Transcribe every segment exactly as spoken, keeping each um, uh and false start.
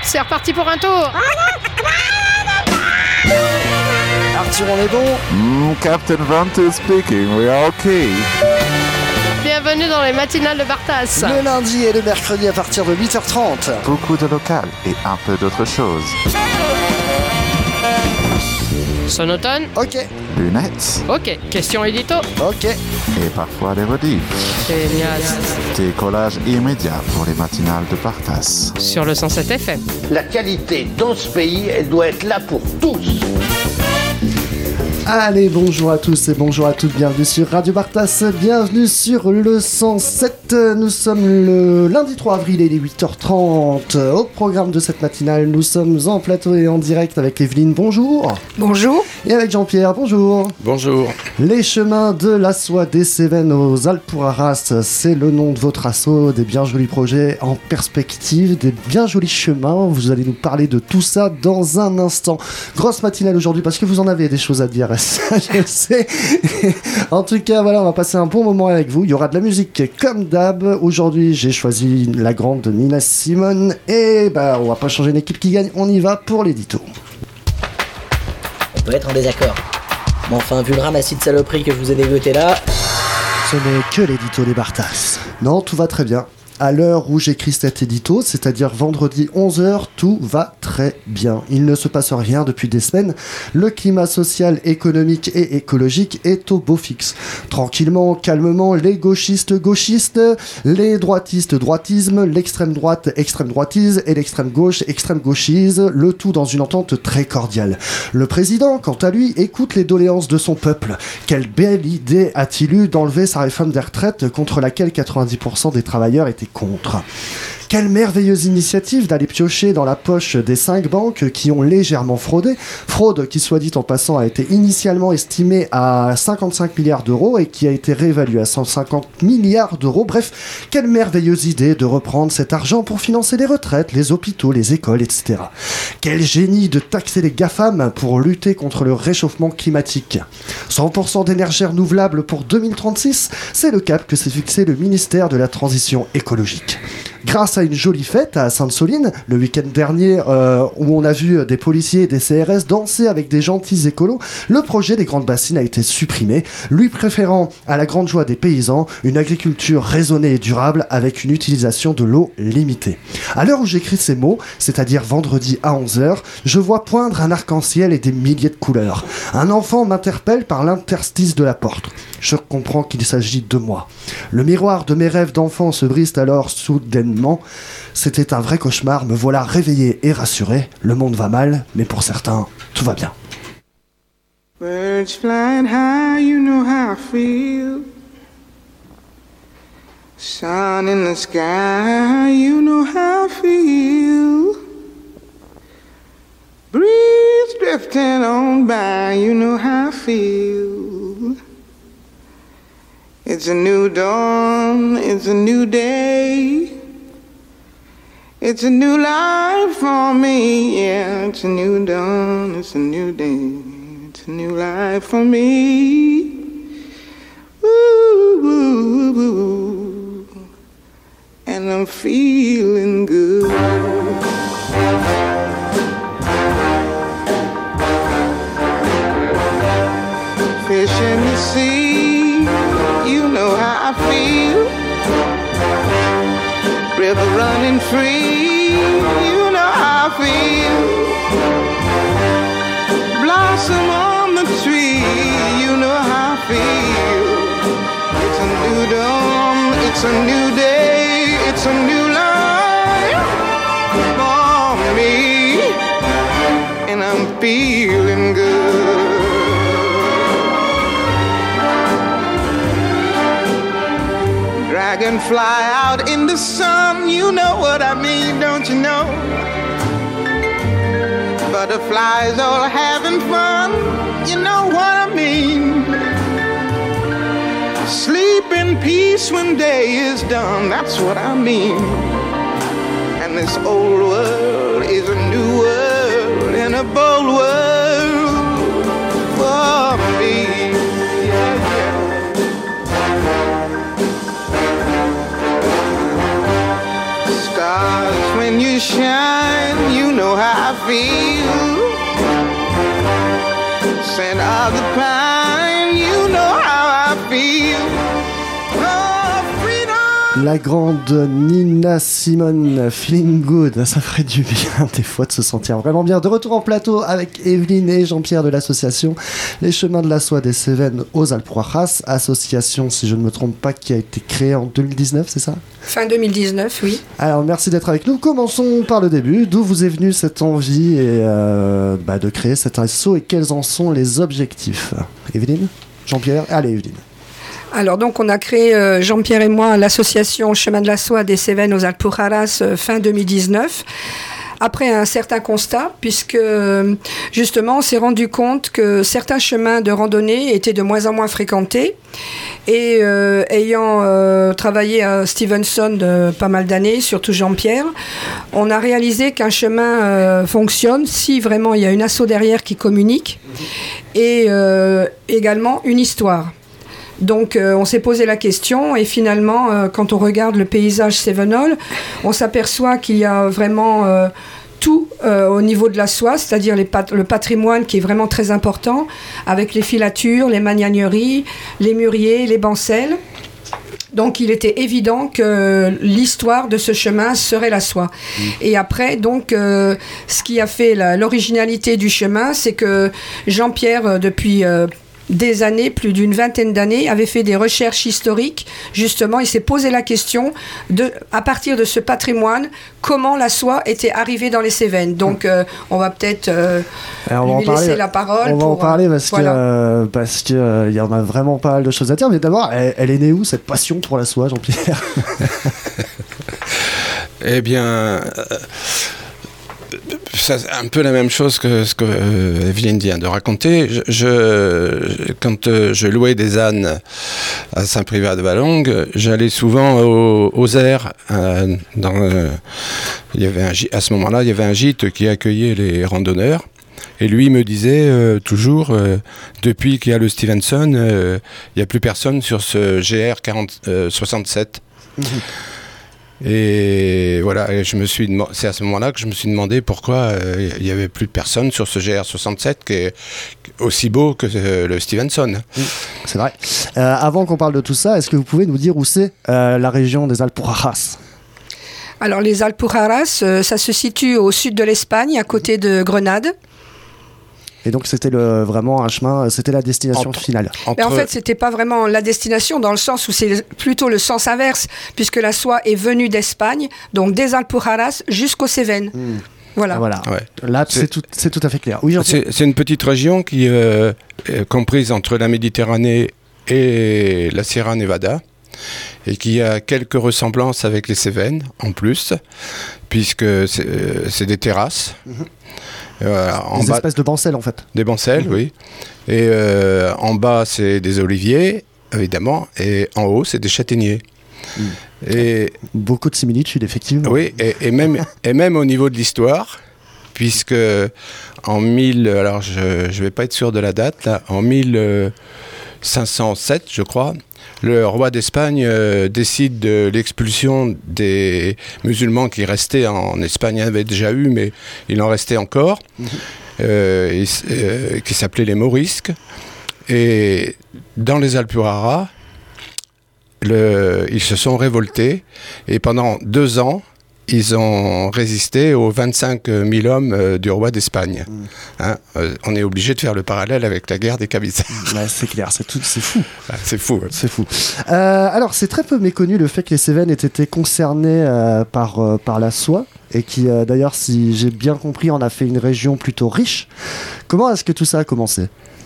c'est reparti pour un tour. Arthur, on est bon? Mm, Captain Vante speaking, we are okay. Bienvenue dans les matinales de Bartas. Le lundi et le mercredi à partir de huit heures trente. Beaucoup de local et un peu d'autre chose. Sonotone. Ok. Lunettes. Ok. Question édito. Ok. Et parfois des rediffs. Génial. Décollage immédiat pour les matinales de Bartas. Sur le cent sept F M. La qualité dans ce pays, elle doit être là pour tous. Allez, bonjour à tous et bonjour à toutes, bienvenue sur Radio Bartas, bienvenue sur le cent sept. Nous sommes le lundi trois avril et il est huit heures trente. Au programme de cette matinale, nous sommes en plateau et en direct avec Evelyne, bonjour. Bonjour. Et avec Jean-Pierre, bonjour. Bonjour. Les chemins de la soie des Cévennes aux Alpes pour Arras, c'est le nom de votre assaut, des bien jolis projets en perspective, des bien jolis chemins. Vous allez nous parler de tout ça dans un instant. Grosse matinale aujourd'hui parce que vous en avez des choses à dire. Ça, je sais. En tout cas, voilà, on va passer un bon moment avec vous. Il y aura de la musique comme d'hab. Aujourd'hui, j'ai choisi la grande Nina Simone. Et bah, on va pas changer l'équipe qui gagne. On y va pour l'édito. On peut être en désaccord. Mais enfin, vu le ramassis de saloperies que je vous ai dégoté là... Ce n'est que l'édito des Bartas. Non, tout va très bien. À l'heure où j'écris cet édito, c'est-à-dire vendredi onze heures, tout va très bien. Il ne se passe rien depuis des semaines. Le climat social, économique et écologique est au beau fixe. Tranquillement, calmement, les gauchistes gauchistes, les droitistes droitisme, l'extrême droite extrême droitise et l'extrême gauche extrême gauchise, le tout dans une entente très cordiale. Le président, quant à lui, écoute les doléances de son peuple. Quelle belle idée a-t-il eu d'enlever sa réforme des retraites contre laquelle quatre-vingt-dix pour cent des travailleurs étaient contre. Quelle merveilleuse initiative d'aller piocher dans la poche des cinq banques qui ont légèrement fraudé. Fraude qui, soit dit en passant, a été initialement estimée à cinquante-cinq milliards d'euros et qui a été réévaluée à cent cinquante milliards d'euros. Bref, quelle merveilleuse idée de reprendre cet argent pour financer les retraites, les hôpitaux, les écoles, et cetera. Quel génie de taxer les GAFAM pour lutter contre le réchauffement climatique. cent pour cent d'énergie renouvelable pour deux mille trente-six, c'est le cap que s'est fixé le ministère de la Transition écologique. Grâce à une jolie fête à Sainte-Soline, le week-end dernier, euh, où on a vu des policiers et des C R S danser avec des gentils écolos, le projet des grandes bassines a été supprimé, lui préférant, à la grande joie des paysans, une agriculture raisonnée et durable avec une utilisation de l'eau limitée. À l'heure où j'écris ces mots, c'est-à-dire vendredi à onze heures, je vois poindre un arc-en-ciel et des milliers de couleurs. Un enfant m'interpelle par l'interstice de la porte. Je comprends qu'il s'agit de moi. Le miroir de mes rêves d'enfant se brise alors soudainement. C'était un vrai cauchemar, me voilà réveillé et rassuré. Le monde va mal, mais pour certains, tout va bien. Birds flying high, you know how I feel. Sun in the sky, you know how I feel. Breeze drifting on by, you know how I feel. It's a new dawn, it's a new day. It's a new life for me, yeah. It's a new dawn, it's a new day. It's a new life for me. Ooh, ooh, ooh. And I'm feeling good. Fish in the sea, you know how I feel. River running free, you know how I feel. Blossom on the tree, you know how I feel. It's a new dawn, it's a new day, it's a new life for me. And I'm feeling good. Dragonfly out in the sun, you know what I mean, don't you know? Butterflies all having fun, you know what I mean. Sleep in peace when day is done, that's what I mean. And this old world is a new world and a bold world for me. Yeah, yeah. Stars 'cause when you shine, you know how I feel. Scent of the pine, you know how I feel. La grande Nina Simone, Feeling Good, ça ferait du bien des fois de se sentir vraiment bien. De retour en plateau avec Evelyne et Jean-Pierre de l'association Les Chemins de la Soie des Cévennes aux Alpes Rojas, association, si je ne me trompe pas, qui a été créée en deux mille dix-neuf, c'est ça ? Fin deux mille dix-neuf, oui. Alors merci d'être avec nous. Commençons par le début. D'où vous est venue cette envie et, euh, bah, de créer cet asso et quels en sont les objectifs ? Evelyne ? Jean-Pierre ? Allez Evelyne. Alors donc on a créé, euh, Jean-Pierre et moi, l'association Chemin de la Soie des Cévennes aux Alpes Rojas euh, fin deux mille dix-neuf. Après un certain constat, puisque justement on s'est rendu compte que certains chemins de randonnée étaient de moins en moins fréquentés. Et euh, ayant euh, travaillé à Stevenson de pas mal d'années, surtout Jean-Pierre, on a réalisé qu'un chemin euh, fonctionne si vraiment il y a une asso derrière qui communique et euh, également une histoire. Donc euh, on s'est posé la question et finalement euh, quand on regarde le paysage cévenol, on s'aperçoit qu'il y a vraiment euh, tout euh, au niveau de la soie, c'est-à-dire les pat- le patrimoine qui est vraiment très important, avec les filatures, les magnagneries, les mûriers, les bancelles. Donc il était évident que l'histoire de ce chemin serait la soie. Mmh. Et après, donc, euh, ce qui a fait la, l'originalité du chemin, c'est que Jean-Pierre, depuis... Euh, des années, plus d'une vingtaine d'années, avait fait des recherches historiques. Justement, il s'est posé la question de, à partir de ce patrimoine, comment la soie était arrivée dans les Cévennes. Donc, euh, on va peut-être euh, Alors, on lui va en laisser parler, la parole. On va pour, en parler parce voilà. que euh, parce que euh, il y en a vraiment pas mal de choses à dire. Mais d'abord, elle, elle est née où cette passion pour la soie, Jean-Pierre ? Eh bien. Euh... C'est un peu la même chose que ce que euh, Evelyne vient de raconter. Je, je, quand euh, je louais des ânes à Saint-Privat-de-Valongue, j'allais souvent au, aux airs. Euh, dans, euh, il y avait un, à ce moment-là, il y avait un gîte qui accueillait les randonneurs. Et lui me disait euh, toujours, euh, depuis qu'il y a le Stevenson, euh, il n'y a plus personne sur ce G R quarante, euh, soixante-sept. Mmh. Et voilà, et je me suis dem- c'est à ce moment-là que je me suis demandé pourquoi il euh, n'y avait plus de personnes sur ce G R soixante-sept qui est aussi beau que euh, le Stevenson. Oui, c'est vrai. Euh, avant qu'on parle de tout ça, est-ce que vous pouvez nous dire où c'est euh, la région des Alpes Rojas ? Alors les Alpes Rojas, euh, ça se situe au sud de l'Espagne, à côté de Grenade. Et donc c'était le, vraiment un chemin, c'était la destination entre, finale. Entre... Mais en fait, c'était pas vraiment la destination dans le sens où c'est plutôt le sens inverse, puisque la soie est venue d'Espagne, donc des Alpes Rojas jusqu'aux Cévennes. Mmh. Voilà. Ah, voilà. Ouais. Là, c'est, c'est, tout, c'est tout à fait clair. Oui, c'est, c'est une petite région qui euh, est comprise entre la Méditerranée et la Sierra Nevada, et qui a quelques ressemblances avec les Cévennes en plus, puisque c'est, c'est des terrasses. Mmh. Euh, en des bas, espèces de bancelles en fait. Des bancelles, mmh. oui. Et euh, en bas, c'est des oliviers, évidemment, et en haut, c'est des châtaigniers. Mmh. Et beaucoup de similitudes, effectivement. Oui, et, et, même, et même au niveau de l'histoire, puisque en mille, alors je ne vais pas être sûr de la date, là, en mille cinq cent sept, je crois, le roi d'Espagne euh, décide de l'expulsion des musulmans qui restaient en Espagne. Il y en avait déjà eu, mais il en restait encore, mmh. euh, et, euh, qui s'appelaient les Morisques. Et dans les Alpes Rojas, le, ils se sont révoltés, et pendant deux ans, ils ont résisté aux vingt-cinq mille hommes euh, du roi d'Espagne. Mmh. Hein, euh, on est obligé de faire le parallèle avec la guerre des Camisards. Ouais, c'est clair, c'est, tout, c'est fou. Ah, c'est fou. Ouais. C'est fou. Euh, alors, c'est très peu méconnu le fait que les Cévennes aient été concernées euh, par, euh, par la soie, et qui, euh, d'ailleurs, si j'ai bien compris, en a fait une région plutôt riche. Comment est-ce que tout ça a commencé ?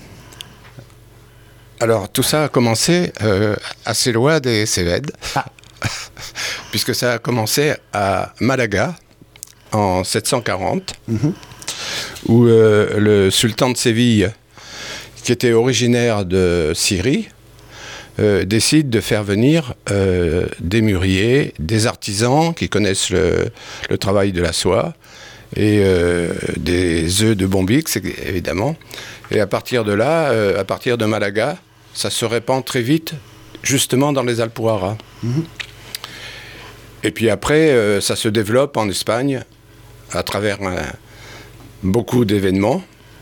Alors, tout ça a commencé euh, assez loin des Cévennes. Ah. Puisque ça a commencé à Malaga en sept cent quarante, mmh. où euh, le sultan de Séville, qui était originaire de Syrie, euh, décide de faire venir euh, des mûriers, des artisans qui connaissent le, le travail de la soie, et euh, des œufs de Bombix, évidemment. Et à partir de là, euh, à partir de Malaga, ça se répand très vite, justement dans les Alpes Rojas. Mmh. Et puis après, euh, ça se développe en Espagne à travers un, beaucoup d'événements.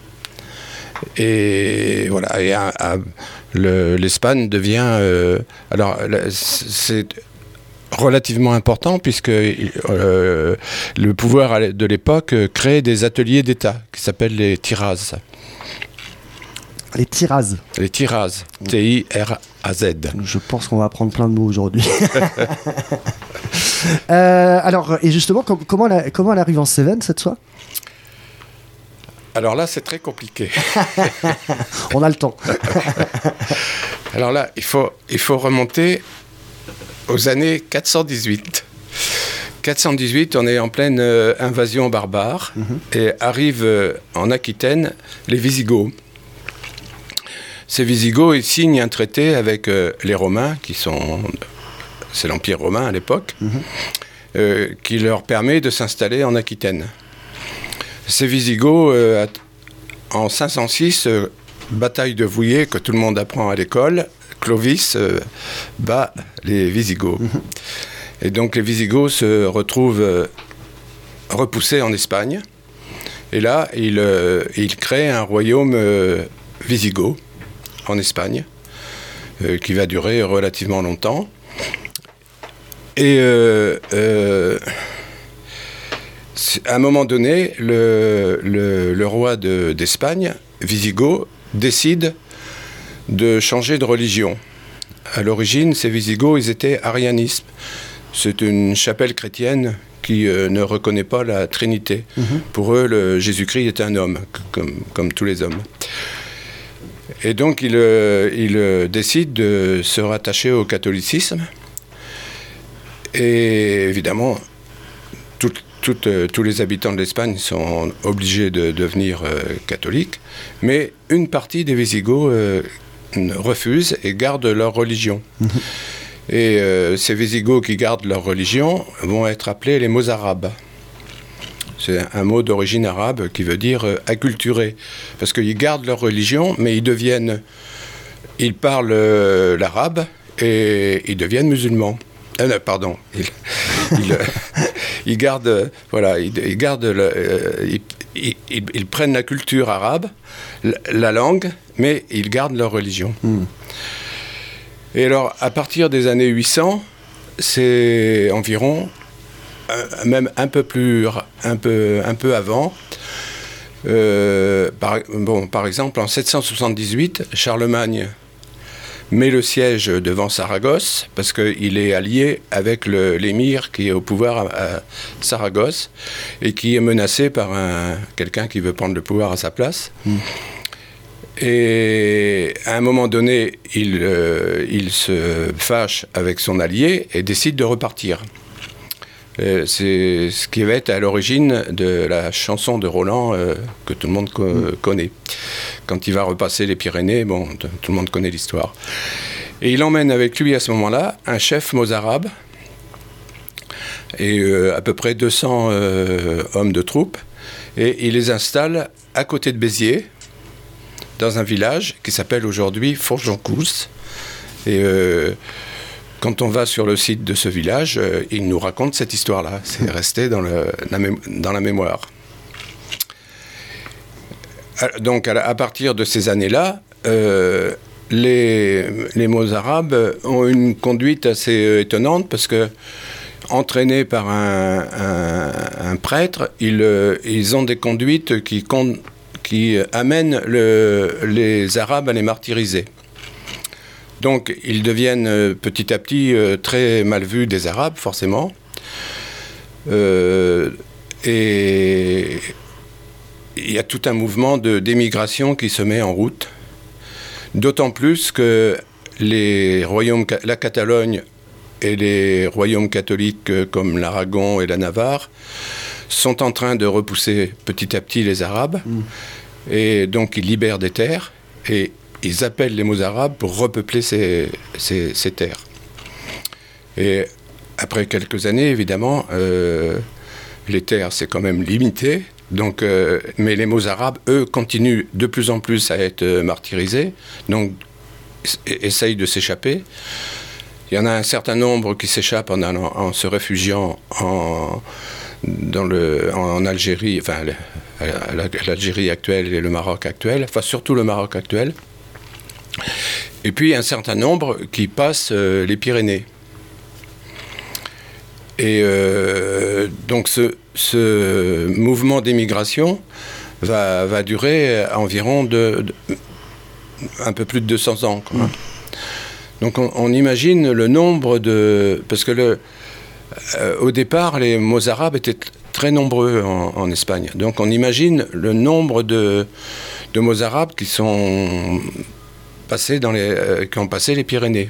Et voilà, et un, un, le, l'Espagne devient... Euh, alors, c'est relativement important puisque euh, le pouvoir de l'époque crée des ateliers d'État qui s'appellent les tiras. Les tiras. Les tiras, T I R A Z. Je pense qu'on va apprendre plein de mots aujourd'hui. euh, alors, et justement, com- comment, la, comment elle arrive en Cévennes cette fois ? Alors là, c'est très compliqué. On a le temps. Alors là, il faut, il faut remonter aux années quatre cent dix-huit. quatre cent dix-huit, on est en pleine euh, invasion barbare mm-hmm. et arrivent euh, en Aquitaine les Visigoths. Ces Visigoths, ils signent un traité avec euh, les Romains, qui sont, c'est l'Empire romain à l'époque, mm-hmm. euh, qui leur permet de s'installer en Aquitaine. Ces Visigoths, euh, en cinq cent six, euh, bataille de Vouillé, que tout le monde apprend à l'école, Clovis euh, bat les Visigoths. Mmh. Et donc les Visigoths se retrouvent euh, repoussés en Espagne. Et là, ils, euh, ils créent un royaume euh, Visigoth en Espagne, euh, qui va durer relativement longtemps. Et... Euh, euh, à un moment donné, le, le, le roi de, d'Espagne, Visigoth, décide de changer de religion. À l'origine, ces Visigoths, ils étaient arianistes. C'est une chapelle chrétienne qui euh, ne reconnaît pas la Trinité. Mm-hmm. Pour eux, le Jésus-Christ est un homme, comme, comme tous les hommes. Et donc, ils euh, il, euh, décident de se rattacher au catholicisme. Et évidemment, tout, tout, euh, tous les habitants de l'Espagne sont obligés de devenir euh, catholiques. Mais une partie des Visigoths euh, refusent et gardent leur religion. Mmh. Et euh, ces Visigoths qui gardent leur religion vont être appelés les Mozarabes. C'est un mot d'origine arabe qui veut dire euh, acculturés. Parce qu'ils gardent leur religion, mais ils deviennent... Ils parlent euh, l'arabe et ils deviennent musulmans. Euh, non, pardon. Ils, ils, euh, ils gardent... Euh, voilà, ils, ils gardent... Le, euh, ils, ils, ils, ils prennent la culture arabe, la, la langue, mais ils gardent leur religion. Mmh. Et alors, à partir des années huit cents, c'est environ... Euh, même un peu plus, un peu, un peu avant. Euh, par, bon, par exemple, en sept cent soixante-dix-huit, Charlemagne met le siège devant Saragosse parce qu'il est allié avec le, l'émir qui est au pouvoir à, à Saragosse et qui est menacé par un, quelqu'un qui veut prendre le pouvoir à sa place. Mmh. Et à un moment donné, il, euh, il se fâche avec son allié et décide de repartir. Euh, c'est ce qui va être à l'origine de la chanson de Roland euh, que tout le monde co- mmh. connaît. Quand il va repasser les Pyrénées, bon, t- tout le monde connaît l'histoire. Et il emmène avec lui à ce moment-là un chef mozarabe et euh, à peu près deux cents euh, hommes de troupes. Et il les installe à côté de Béziers, dans un village qui s'appelle aujourd'hui Fourjoncousse. Et... Euh, Quand on va sur le site de ce village, euh, il nous raconte cette histoire-là. C'est resté dans, le, la, mé- dans la mémoire. Donc, à, à partir de ces années-là, euh, les, les Mozarabes ont une conduite assez étonnante parce que, entraînés par un, un, un prêtre, ils, euh, ils ont des conduites qui, con, qui amènent le, les Arabes à les martyriser. Donc, ils deviennent euh, petit à petit euh, très mal vus des Arabes, forcément. Euh, et il y a tout un mouvement de, d'émigration qui se met en route. D'autant plus que les royaumes, la Catalogne et les royaumes catholiques euh, comme l'Aragon et la Navarre sont en train de repousser petit à petit les Arabes. Mmh. Et donc, ils libèrent des terres. Et ils appellent les Mozarabes pour repeupler ces, ces, ces terres. Et après quelques années, évidemment, euh, les terres, c'est quand même limité. Donc, euh, mais les Mozarabes, eux, continuent de plus en plus à être martyrisés, donc essayent de s'échapper. il y en a un certain nombre qui s'échappent en, allant, en se réfugiant en, dans le, en Algérie, enfin l'Algérie actuelle et le Maroc actuel, enfin surtout le Maroc actuel. Et puis un certain nombre qui passent euh, les Pyrénées. Et euh, donc ce, ce mouvement d'émigration va, va durer environ de, de, un peu plus de deux cents ans, quoi. Mmh. Donc on, on imagine le nombre de... Parce que le, euh, au départ, les mozarabes étaient t- très nombreux en, en Espagne. Donc on imagine le nombre de, de mozarabes qui sont passés dans les, euh, qui ont passé les Pyrénées.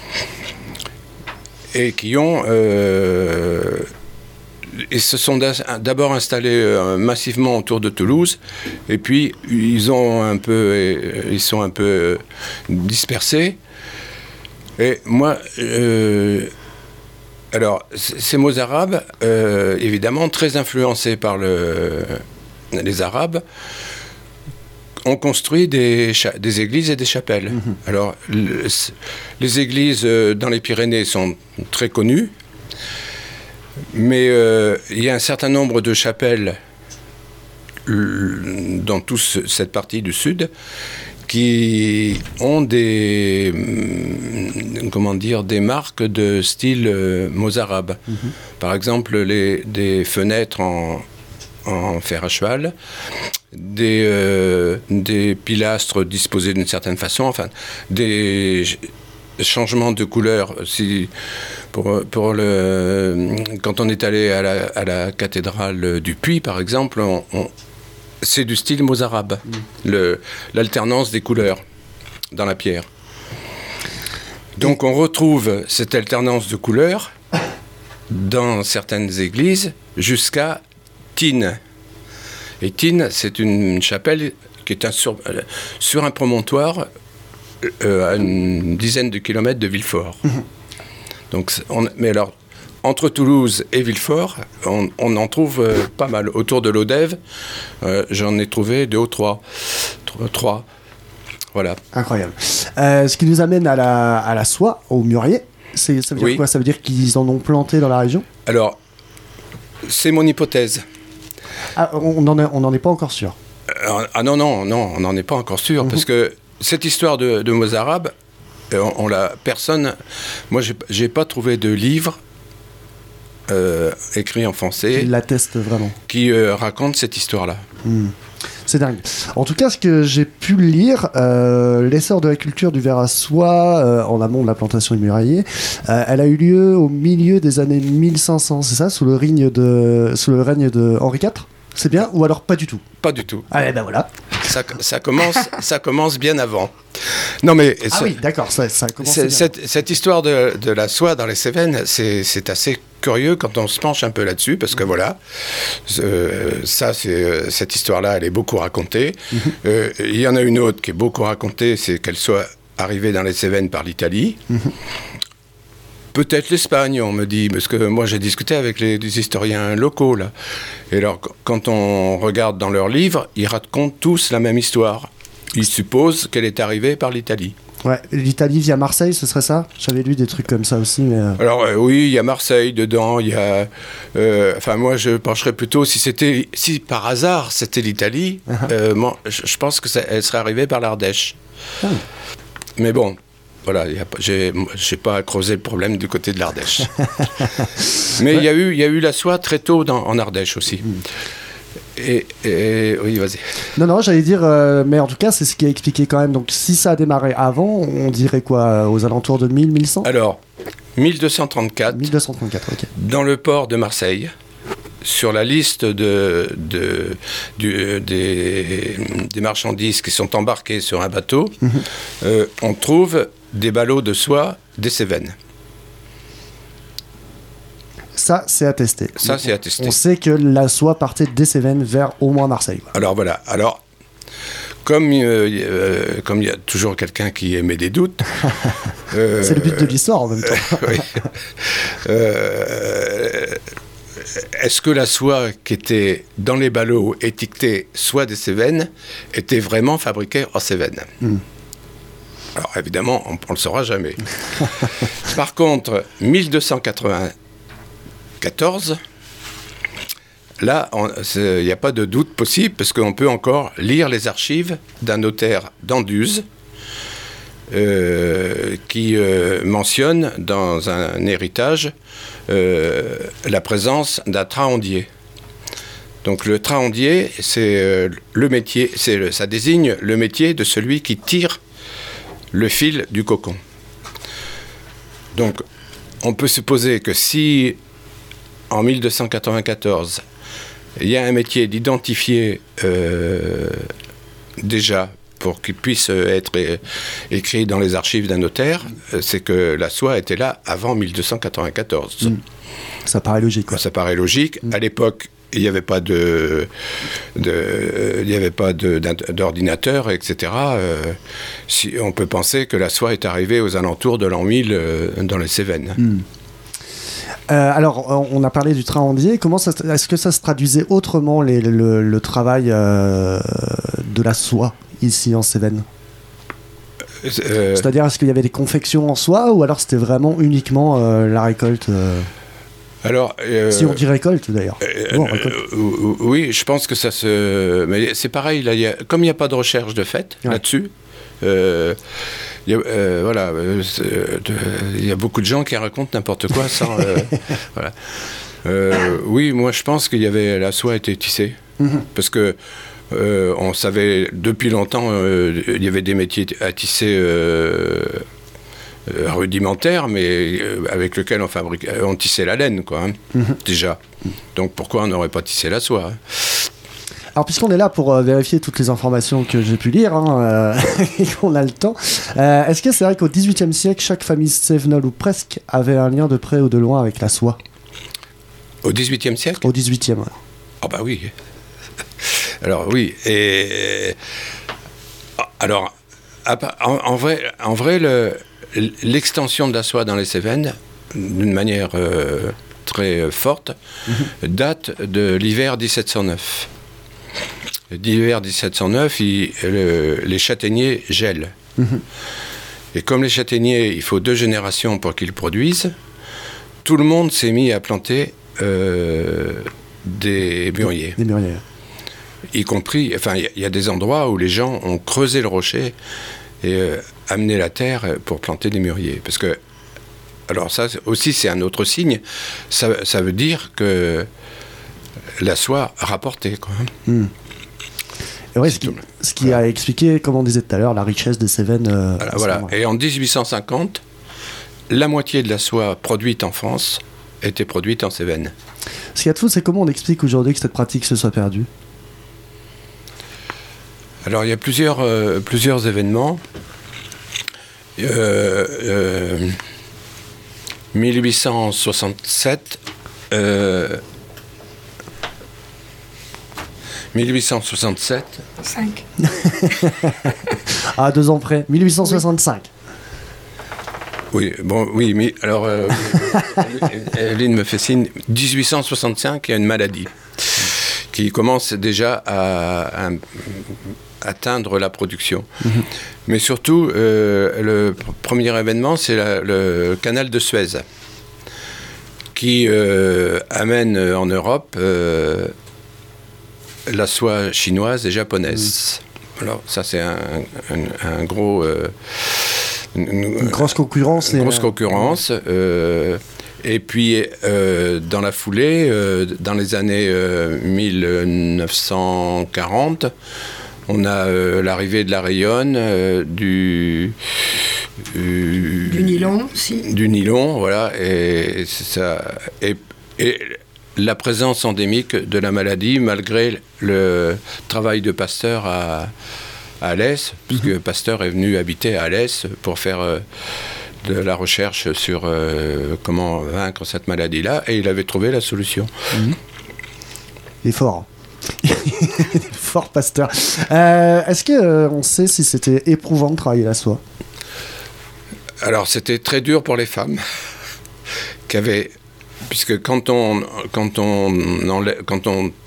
Et qui ont... Euh, ils se sont d'abord installés euh, massivement autour de Toulouse, et puis ils ont un peu, ils sont un peu dispersés. Et moi, euh, alors ces mozarabes, euh, évidemment très influencés par le, les Arabes, ont construit des, cha- des églises et des chapelles. Mmh. Alors le, les églises dans les Pyrénées sont très connues. Mais euh, il y a un certain nombre de chapelles euh, dans toute cette partie du sud qui ont des, euh, comment dire, des marques de style euh, mozarabe. Mm-hmm. Par exemple, les, des fenêtres en, en fer à cheval, des, euh, des pilastres disposés d'une certaine façon, enfin, des changements de couleur. Si, pour, pour le, quand on est allé à la, à la cathédrale du Puy, par exemple, on, on, c'est du style mozarabe, mmh. le, l'alternance des couleurs dans la pierre. Donc on retrouve cette alternance de couleurs dans certaines églises jusqu'à Tine. Et Tine, c'est une chapelle qui est un sur, sur un promontoire euh, à une dizaine de kilomètres de Villefort. Mmh. Donc, on, mais alors, entre Toulouse et Villefort, on, on en trouve euh, pas mal. Autour de l'Odève, euh, j'en ai trouvé deux ou trois. Trois. trois. Voilà. Incroyable. Euh, ce qui nous amène à la, à la soie, au mûrier. C'est, ça veut dire oui. quoi ? Ça veut dire qu'ils en ont planté dans la région ? Alors, c'est mon hypothèse. Ah, on n'en est, on n'en est pas encore sûr. Euh, ah non, non, non, on n'en est pas encore sûr. Mm-hmm. Parce que cette histoire de, de mozarabe, on, on l'a, personne... Moi, j'ai, j'ai pas trouvé de livre euh, écrit en français... Qui l'atteste vraiment. Qui euh, raconte cette histoire-là. Mm. C'est dingue. En tout cas, ce que j'ai pu lire, euh, l'essor de la culture du verre à soie euh, en amont de la plantation imuraillée, euh, elle a eu lieu au milieu des années mille cinq cents, c'est ça, sous le règne de, sous le règne de Henri quatre ? C'est bien, ou alors pas du tout ? Pas du tout. Ah, ben voilà. Ça, ça, commence, ça commence bien avant. Non, mais ah oui, d'accord, ça, ça commence bien. Cette, cette histoire de, de la soie dans les Cévennes, c'est, c'est assez curieux quand on se penche un peu là-dessus, parce que voilà, euh, ça, c'est, cette histoire-là, elle est beaucoup racontée. Mm-hmm. Euh, il y en a une autre qui est beaucoup racontée, c'est qu'elle soit arrivée dans les Cévennes par l'Italie. Mm-hmm. Peut-être l'Espagne, on me dit, parce que moi j'ai discuté avec les, les historiens locaux, là. Et alors, quand on regarde dans leurs livres, ils racontent tous la même histoire. Ils supposent qu'elle est arrivée par l'Italie. Ouais, l'Italie via Marseille, ce serait ça ? J'avais lu des trucs comme ça aussi, mais... Alors euh, oui, il y a Marseille dedans, il y a... Euh, enfin, moi, je pencherais plutôt, si c'était... Si par hasard, c'était l'Italie, uh-huh. euh, moi, je, je pense qu'elle serait arrivée par l'Ardèche. Oh. Mais bon... Voilà, y a, j'ai, j'ai pas creusé le problème du côté de l'Ardèche. Mais il ouais. y a eu, il y a eu la soie très tôt dans, en Ardèche aussi. Mm. Et, et oui, vas-y. Non, non, j'allais dire, euh, mais en tout cas, c'est ce qui est expliqué quand même. Donc, si ça a démarré avant, on dirait quoi, aux alentours de mille, mille cent ? Alors, mille deux cent trente-quatre. mille deux cent trente-quatre, ok. Dans le port de Marseille. Sur la liste de, de, du, des, des marchandises qui sont embarquées sur un bateau, mmh. euh, on trouve des ballots de soie des Cévennes. Ça, c'est attesté. Ça, Donc, c'est attesté. On sait que la soie partait des Cévennes vers au moins Marseille. Quoi. Alors voilà. Alors, comme il euh, comme y a toujours quelqu'un qui émet des doutes... euh, c'est le but de l'histoire en même temps. oui. euh, Est-ce que la soie qui était dans les ballots étiquetée soie des Cévennes était vraiment fabriquée en Cévennes ? mmh. Alors évidemment, on ne le saura jamais. Par contre, mille deux cent quatre-vingt-quatorze, là, il n'y a pas de doute possible, parce qu'on peut encore lire les archives d'un notaire d'Anduze, euh, qui euh, mentionne dans un héritage euh, la présence d'un trahandier. Donc le trahandier, c'est euh, le métier, c'est le, ça désigne le métier de celui qui tire le fil du cocon. Donc on peut supposer que si en mille deux cent quatre-vingt-quatorze il y a un métier d'identifier euh, déjà pour qu'il puisse être é- écrit dans les archives d'un notaire, c'est que la soie était là avant mille deux cent quatre-vingt-quatorze. Mmh. Ça paraît logique. Quoi. Ça paraît logique. Mmh. À l'époque, il n'y avait pas de, de, il n'y avait pas de, d'ordinateur, et cetera. Euh, si, on peut penser que la soie est arrivée aux alentours de l'an mille euh, dans les Cévennes. Mmh. Euh, alors, on a parlé du trahandier. Comment ça, est-ce que ça se traduisait autrement les, le, le travail euh, de la soie ici en Cévennes ? euh... C'est-à-dire, est-ce qu'il y avait des confections en soie ou alors c'était vraiment uniquement euh, la récolte euh... Alors, euh, si on dit récolte d'ailleurs. Euh, bon, récolte. Euh, oui, je pense que ça se. Mais c'est pareil, là, y a... comme il n'y a pas de recherche de fait ouais. là-dessus. Euh, y a, euh, voilà, il y a beaucoup de gens qui racontent n'importe quoi sans. euh, voilà. Euh, oui, moi je pense qu'il y avait la soie était tissée mm-hmm. parce que euh, on savait depuis longtemps euh, il y avait des métiers à tisser euh, euh, rudimentaires, mais euh, avec lesquels on fabriquait, on tissait la laine, quoi, hein, mm-hmm. déjà. Donc pourquoi on n'aurait pas tissé la soie, hein? Alors, puisqu'on est là pour euh, vérifier toutes les informations que j'ai pu lire, hein, euh, et qu'on a le temps, euh, est-ce que c'est vrai qu'au dix-huitième siècle, chaque famille cévenole, ou presque, avait un lien de près ou de loin avec la soie ? Au dix-huitième siècle ? Au dix-huitième, ouais. Ah bah oui. Alors oui, et... Alors, en, en vrai, en vrai le, l'extension de la soie dans les Cévennes, d'une manière euh, très forte, mm-hmm. date de l'hiver dix-sept cent neuf. L'hiver dix-sept cent neuf, il, le, les châtaigniers gèlent. Mmh. Et comme les châtaigniers, il faut deux générations pour qu'ils produisent, tout le monde s'est mis à planter euh, des mûriers. Des mûriers. Y compris, enfin, il y, y a des endroits où les gens ont creusé le rocher et euh, amené la terre pour planter des mûriers. Parce que, alors ça aussi, c'est un autre signe. Ça, ça veut dire que la soie rapportait, quoi. Mmh. Et ouais, ce qui, ce qui voilà. a expliqué, comme on disait tout à l'heure, la richesse des Cévennes. Euh, voilà, voilà. Et en dix-huit cent cinquante, la moitié de la soie produite en France était produite en Cévennes. Ce qu'il y a de fou, c'est comment on explique aujourd'hui que cette pratique se soit perdue ? Alors, il y a plusieurs, euh, plusieurs événements. Euh, euh, mille huit cent soixante-sept... Euh, mille huit cent soixante-sept. cinq. Ah, deux ans près. mille huit cent soixante-cinq. Oui, bon, oui, mais alors, euh, Evelyne me fait signe. dix-huit cent soixante-cinq, il y a une maladie qui commence déjà à, à atteindre la production. Mm-hmm. Mais surtout, euh, le premier événement, c'est la, le canal de Suez qui euh, amène en Europe euh, la soie chinoise et japonaise. Mmh. Alors ça c'est un, un, un gros... Euh, une, une grosse concurrence. Une grosse concurrence. Euh, et puis euh, dans la foulée, euh, dans les années euh, mille neuf cent quarante, on a euh, l'arrivée de la rayonne, euh, du... Euh, du nylon aussi. Du nylon, voilà. Et, ça, et, et la présence endémique de la maladie, malgré le travail de Pasteur à, à Alès, puisque mmh. Pasteur est venu habiter à Alès pour faire euh, de la recherche sur euh, comment vaincre cette maladie-là, et il avait trouvé la solution. Mmh. Il est fort. Fort Pasteur. Euh, est-ce qu'on euh, sait si c'était éprouvant de travailler la soie ? Alors, c'était très dur pour les femmes, qui avaient... Puisque quand on, quand, on enlève, quand on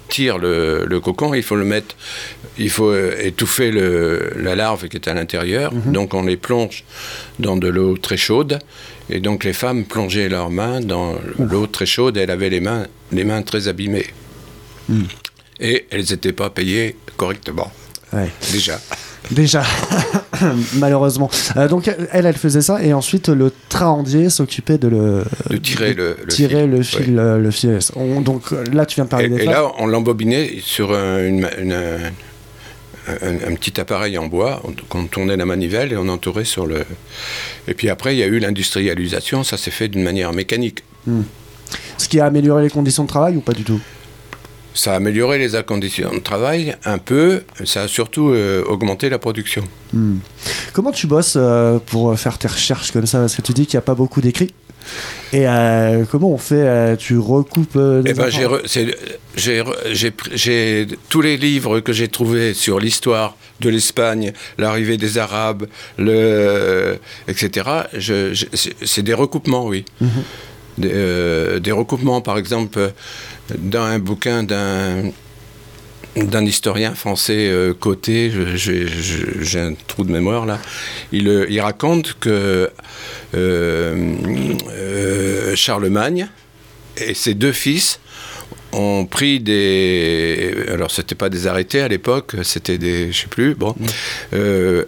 tire le, le cocon, il faut le mettre, il faut étouffer le, la larve qui est à l'intérieur. Mm-hmm. Donc on les plonge dans de l'eau très chaude. Et donc les femmes plongeaient leurs mains dans l'eau très chaude et elles avaient les mains, les mains très abîmées. Mm. Et elles n'étaient pas payées correctement. Ouais. Déjà. Déjà, malheureusement. Euh, donc elle, elle faisait ça et ensuite le traandier s'occupait de le de tirer le, le tirer fil. le fil, ouais. euh, le fil. On, donc là, tu viens de parler et, des et femmes. là, on l'embobinait sur un, une, une, un, un, un petit appareil en bois. On, on tournait la manivelle et on entourait sur le. Et puis après, il y a eu l'industrialisation. Ça s'est fait d'une manière mécanique. Hmm. Ce qui a amélioré les conditions de travail ou pas du tout? Ça a amélioré les conditions de travail un peu, ça a surtout euh, augmenté la production. Hmm. Comment tu bosses euh, pour faire tes recherches comme ça? Parce que tu dis qu'il n'y a pas beaucoup d'écrits. Et euh, comment on fait euh, Tu recoupes euh, des eh ben, j'ai, re, c'est, j'ai, j'ai, j'ai tous les livres que j'ai trouvés sur l'histoire de l'Espagne, l'arrivée des Arabes, le, et cetera. Je, je, c'est, c'est des recoupements, oui. Mm-hmm. Des, euh, des recoupements, par exemple, dans un bouquin d'un, d'un historien français euh, coté, je, je, je, j'ai un trou de mémoire là, il, il raconte que euh, euh, Charlemagne et ses deux fils ont pris des... Alors, c'était pas des arrêtés à l'époque, c'était des... je sais plus, bon... Euh,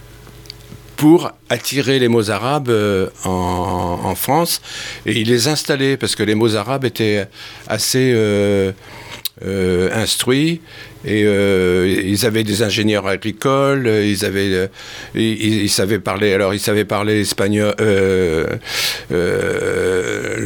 pour attirer les Mozarabes euh, en, en France, et il les installait, parce que les Mozarabes étaient assez euh, euh, instruits, et euh, ils avaient des ingénieurs agricoles, ils, avaient, euh, ils, ils savaient parler, alors ils savaient parler espagnol, euh, euh,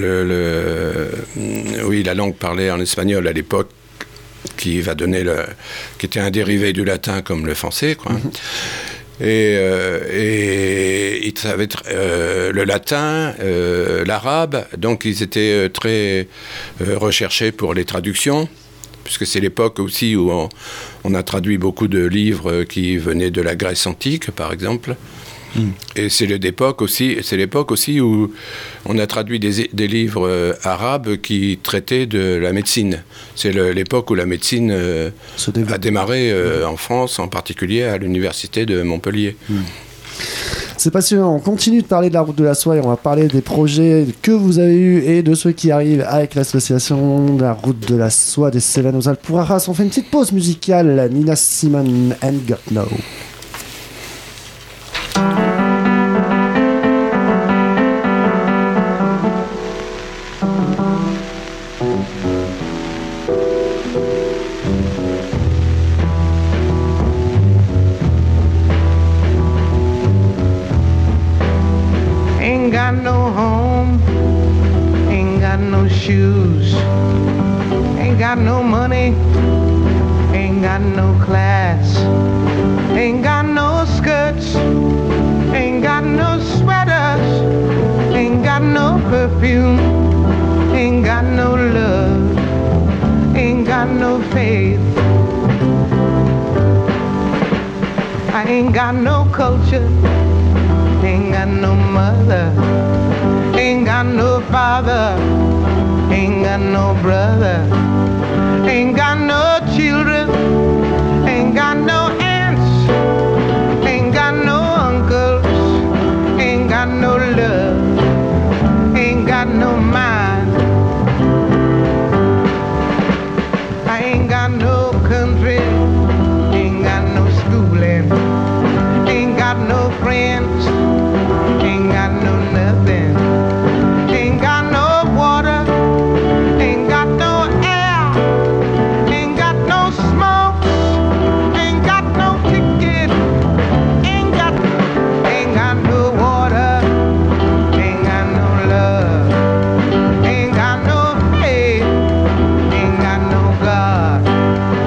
le, le, oui, la langue parlée en espagnol à l'époque, qui va donner le, qui était un dérivé du latin comme le français, quoi. Mm-hmm. Et, euh, et ils savaient euh, le latin, euh, l'arabe, donc ils étaient très euh, recherchés pour les traductions, puisque c'est l'époque aussi où on, on a traduit beaucoup de livres qui venaient de la Grèce antique, par exemple. Mm. Et c'est l'époque aussi, c'est l'époque aussi où on a traduit des, des livres euh, arabes qui traitaient de la médecine. C'est le, l'époque où la médecine euh, a démarré euh, mm. en France, en particulier à l'université de Montpellier. Mm. C'est passionnant. On continue de parler de la route de la soie et on va parler des projets que vous avez eus et de ceux qui arrivent avec l'association de la route de la soie des Cévennes aux Alpujarras. On fait une petite pause musicale. Nina Simone and Got No. Ain't got no home, ain't got no shoes, ain't got no money, ain't got no class, ain't got no skirts, ain't got no sweaters, ain't got no perfume, ain't got no love, ain't got no faith. I ain't got no culture, ain't got no mother, ain't got no father, ain't got no brother, ain't got no children, ain't got no aunts, ain't got no uncles, ain't got no love, ain't got no mind. I ain't got no country, ain't got no schooling, ain't got no friends, ain't got no nothing, ain't got no water, ain't got no air, ain't got no smoke, ain't got no ticket, ain't got, ain't got no water, ain't got no love, ain't got no faith, ain't got no God.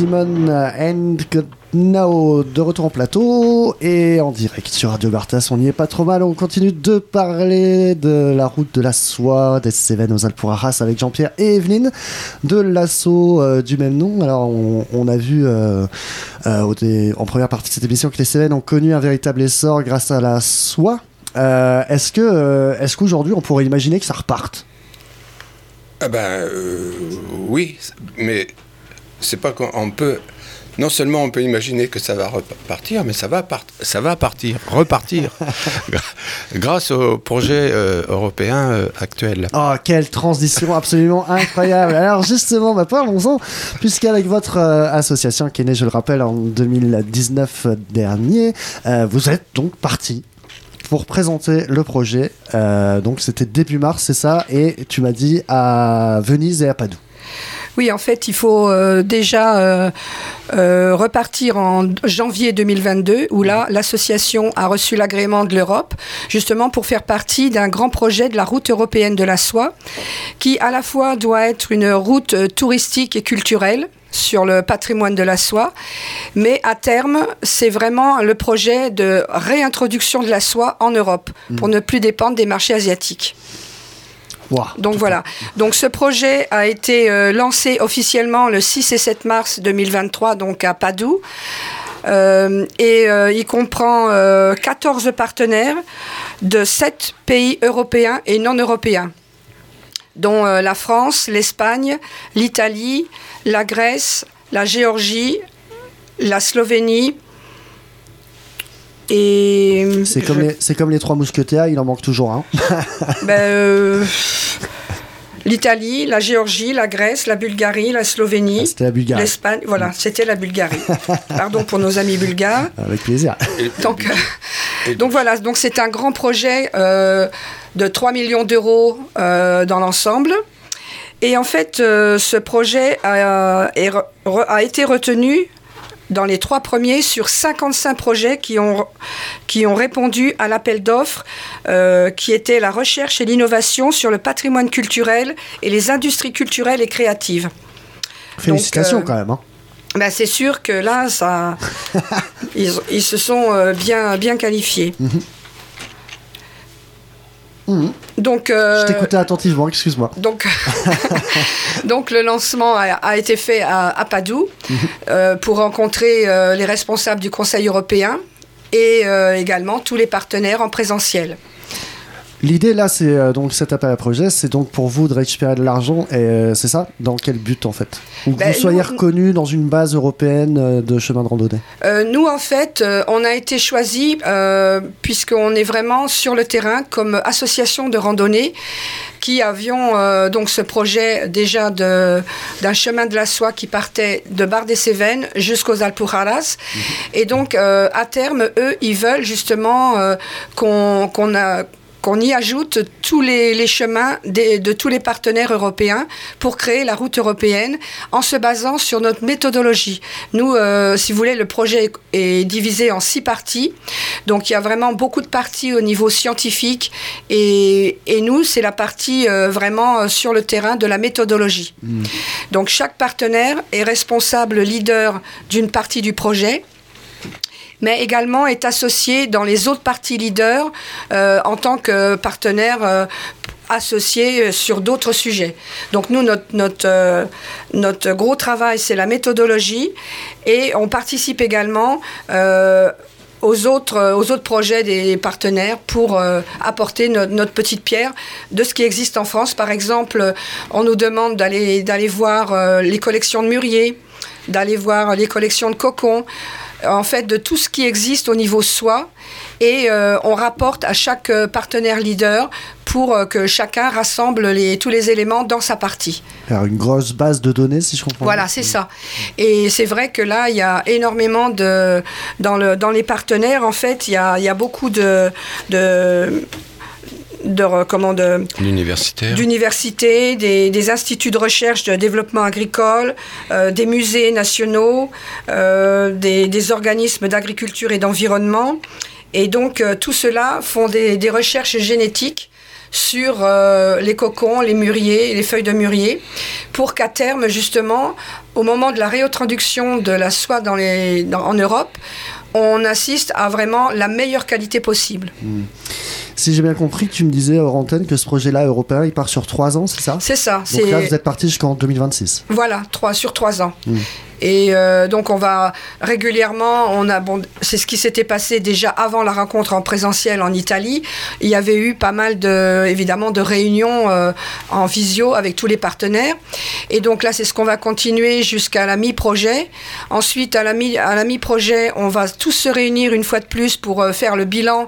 Simon and Now de retour en plateau et en direct sur Radio Bartas. On n'y est pas trop mal. On continue de parler de la route de la soie des Cévennes aux Alpes Arras avec Jean-Pierre et Evelyne de l'assaut euh, du même nom. Alors on, on a vu euh, euh, au dé, en première partie de cette émission que les Cévennes ont connu un véritable essor grâce à la soie. Euh, est-ce que euh, est-ce qu'aujourd'hui on pourrait imaginer que ça reparte? Ah ben euh, oui, mais c'est pas qu'on peut. Non seulement on peut imaginer que ça va repartir, mais ça va, part- ça va partir, repartir, grâce au projet euh, européen euh, actuel. Oh, quelle transition absolument incroyable. Alors justement, bah, parlons-en, puisqu'avec votre euh, association qui est née, je le rappelle, en deux mille dix-neuf dernier, euh, vous êtes donc parti pour présenter le projet. Euh, donc c'était début mars, c'est ça, et tu m'as dit à Venise et à Padoue. Oui, en fait, il faut euh, déjà euh, euh, repartir en janvier deux mille vingt-deux, où là, l'association a reçu l'agrément de l'Europe, justement pour faire partie d'un grand projet de la route européenne de la soie, qui à la fois doit être une route euh, touristique et culturelle sur le patrimoine de la soie, mais à terme, c'est vraiment le projet de réintroduction de la soie en Europe, mmh. pour ne plus dépendre des marchés asiatiques. Wow, Donc voilà. Donc ce projet a été euh, lancé officiellement le six et sept mars deux mille vingt-trois, donc à Padoue. Euh, et euh, il comprend euh, quatorze partenaires de sept pays européens et non européens, dont euh, la France, l'Espagne, l'Italie, la Grèce, la Géorgie, la Slovénie. Et c'est comme, je... les, c'est comme les trois mousquetaires, il en manque toujours un. ben, euh, L'Italie, la Géorgie, la Grèce, la Bulgarie, la Slovénie, c'était la Bulgarie. L'Espagne, voilà, c'était la Bulgarie. Pardon pour nos amis bulgares. Avec plaisir. Donc, euh, donc voilà, donc c'est un grand projet euh, de trois millions d'euros euh, dans l'ensemble. Et en fait, euh, ce projet a, est, a été retenu dans les trois premiers sur cinquante-cinq projets qui ont, qui ont répondu à l'appel d'offres euh, qui était la recherche et l'innovation sur le patrimoine culturel et les industries culturelles et créatives. Félicitations. Donc, euh, quand même. Hein. Ben c'est sûr que là, ça, ils, ils se sont euh, bien, bien qualifiés. Mmh. Mmh. Donc, euh, je t'écoutais attentivement, excuse-moi. Donc, donc le lancement a, a été fait à, à Padoue mmh. euh, pour rencontrer euh, les responsables du Conseil européen et euh, également tous les partenaires en présentiel. L'idée là, c'est euh, donc cet appel à projet, c'est donc pour vous de récupérer de l'argent et euh, c'est ça? Dans quel but en fait? Ou que ben, vous soyez nous, reconnu dans une base européenne euh, de chemin de randonnée? euh, Nous en fait, euh, on a été choisi euh, puisqu'on est vraiment sur le terrain comme association de randonnée qui avions euh, donc ce projet déjà de, d'un chemin de la soie qui partait de Bar-des-Cévennes jusqu'aux Alpes Arras. Mmh. Et donc euh, à terme, eux, ils veulent justement euh, qu'on, qu'on a qu'on y ajoute tous les, les chemins des, de tous les partenaires européens pour créer la route européenne en se basant sur notre méthodologie. Nous, euh, si vous voulez, le projet est, est divisé en six parties. Donc, il y a vraiment beaucoup de parties au niveau scientifique et, et nous, c'est la partie euh, vraiment sur le terrain de la méthodologie. Mmh. Donc, chaque partenaire est responsable leader d'une partie du projet, mais également est associé dans les autres parties leaders euh, en tant que partenaire euh, associé sur d'autres sujets. Donc nous, notre, notre, euh, notre gros travail, c'est la méthodologie et on participe également euh, aux autres, aux autres projets des partenaires pour euh, apporter no- notre petite pierre de ce qui existe en France. Par exemple, on nous demande d'aller, d'aller voir euh, les collections de mûriers, d'aller voir les collections de cocons, en fait, de tout ce qui existe au niveau soie. Et euh, on rapporte à chaque euh, partenaire leader pour euh, que chacun rassemble les, tous les éléments dans sa partie. Alors, une grosse base de données, si je comprends Voilà, bien. C'est ça. Et c'est vrai que là, il y a énormément de... Dans, le, dans les partenaires, en fait, il y a, il y a beaucoup de... de De, comment, de, d'universités, des, des instituts de recherche de développement agricole, euh, des musées nationaux, euh, des, des organismes d'agriculture et d'environnement. Et donc, euh, tout cela font des, des recherches génétiques sur euh, les cocons, les mûriers, les feuilles de mûrier, pour qu'à terme, justement, au moment de la réintroduction de la soie dans les, dans, en Europe, on assiste à vraiment la meilleure qualité possible. Mmh. Si j'ai bien compris, tu me disais hors antenne que ce projet-là européen, il part sur trois ans, c'est ça ? C'est ça. Donc c'est... là, vous êtes parti jusqu'en deux mille vingt-six. Voilà, trois, sur trois ans. Mmh. Et euh, donc on va régulièrement, on a, bon, c'est ce qui s'était passé déjà avant la rencontre en présentiel en Italie. Il y avait eu pas mal de, évidemment, de réunions euh, en visio avec tous les partenaires. Et donc là, c'est ce qu'on va continuer jusqu'à la mi-projet. Ensuite, à la, mi, à la mi-projet, on va tous se réunir une fois de plus pour euh, faire le bilan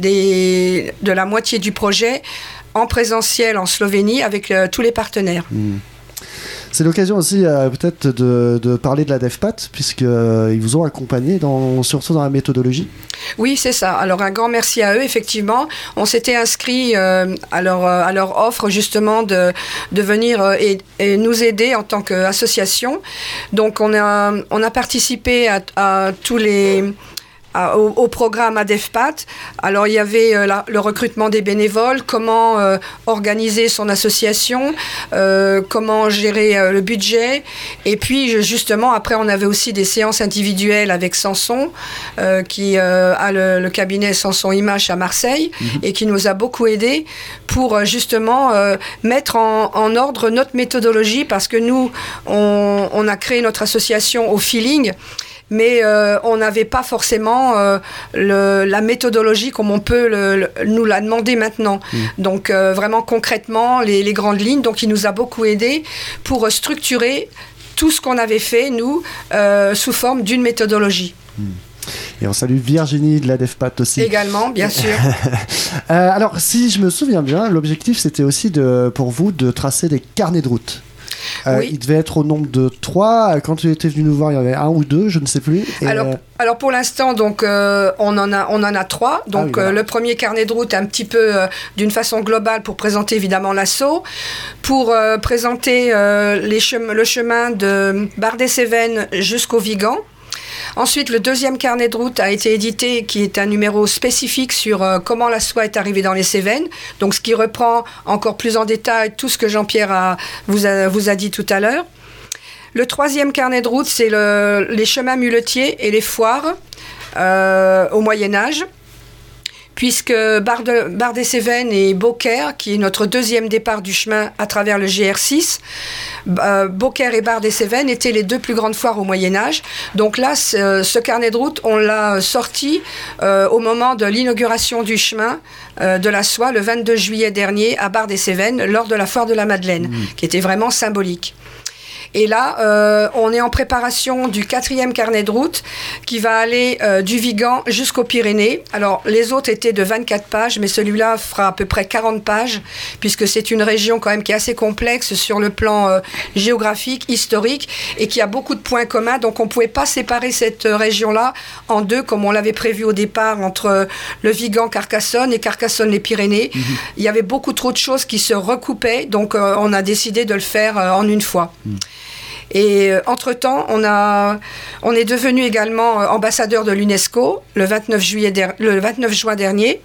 des, de la moitié du projet en présentiel en Slovénie avec euh, tous les partenaires. Mmh. C'est l'occasion aussi euh, peut-être de, de parler de la DEFPAT, puisqu'ils euh, vous ont accompagné, dans, surtout dans la méthodologie. Oui, c'est ça. Alors un grand merci à eux, effectivement. On s'était inscrit euh, à, leur, à leur offre justement de, de venir euh, et, et nous aider en tant qu'association. Donc on a, on a participé à, à tous les... Au, au programme ADEFPAT. Alors il y avait euh, la, le recrutement des bénévoles, comment euh, organiser son association, euh, comment gérer euh, le budget, et puis justement après on avait aussi des séances individuelles avec Samson euh, qui euh, a le, le cabinet Samson Image à Marseille mmh. et qui nous a beaucoup aidés pour euh, justement euh, mettre en, en ordre notre méthodologie, parce que nous on, on a créé notre association au feeling. Mais euh, on n'avait pas forcément euh, le, la méthodologie comme on peut le, le, nous la demander maintenant. Mmh. Donc euh, vraiment concrètement, les, les grandes lignes. Donc il nous a beaucoup aidés pour structurer tout ce qu'on avait fait, nous, euh, sous forme d'une méthodologie. Mmh. Et on salue Virginie de la DEFPAT aussi. Également, bien sûr. euh, alors, si je me souviens bien, l'objectif, c'était aussi de, pour vous de tracer des carnets de route. Euh, oui. Il devait être au nombre de trois. Quand tu étais venu nous voir, il y en avait un ou deux, je ne sais plus. Et alors, euh... alors pour l'instant, donc euh, on en a on en a trois. Donc ah oui, voilà. euh, le premier carnet de route, un petit peu euh, d'une façon globale pour présenter évidemment l'assaut, pour euh, présenter euh, les chem- le chemin de Bar-des-Cévennes jusqu'au Vigan. Ensuite, le deuxième carnet de route a été édité, qui est un numéro spécifique sur euh, comment la soie est arrivée dans les Cévennes. Donc, ce qui reprend encore plus en détail tout ce que Jean-Pierre a, vous, a, vous a dit tout à l'heure. Le troisième carnet de route, c'est le, les chemins muletiers et les foires euh, au Moyen-Âge. Puisque Bar, de, Bar des Cévennes et Beaucaire, qui est notre deuxième départ du chemin à travers le G R six, euh, Beaucaire et Bar des Cévennes étaient les deux plus grandes foires au Moyen-Âge. Donc là, ce, ce carnet de route, on l'a sorti euh, au moment de l'inauguration du chemin euh, de la soie, le vingt-deux juillet dernier, à Bar des Cévennes, lors de la foire de la Madeleine, mmh. qui était vraiment symbolique. Et là, euh, on est en préparation du quatrième carnet de route qui va aller euh, du Vigan jusqu'aux Pyrénées. Alors, les autres étaient de vingt-quatre pages, mais celui-là fera à peu près quarante pages, puisque c'est une région quand même qui est assez complexe sur le plan euh, géographique, historique, et qui a beaucoup de points communs. Donc, on ne pouvait pas séparer cette région-là en deux, comme on l'avait prévu au départ, entre le Vigan, Carcassonne et Carcassonne-les-Pyrénées. Mmh. Il y avait beaucoup trop de choses qui se recoupaient, donc euh, on a décidé de le faire euh, en une fois. Mmh. Et euh, entre-temps, on, a, on est devenu également euh, ambassadeur de l'UNESCO le vingt-neuf, juillet der- le vingt-neuf juin dernier.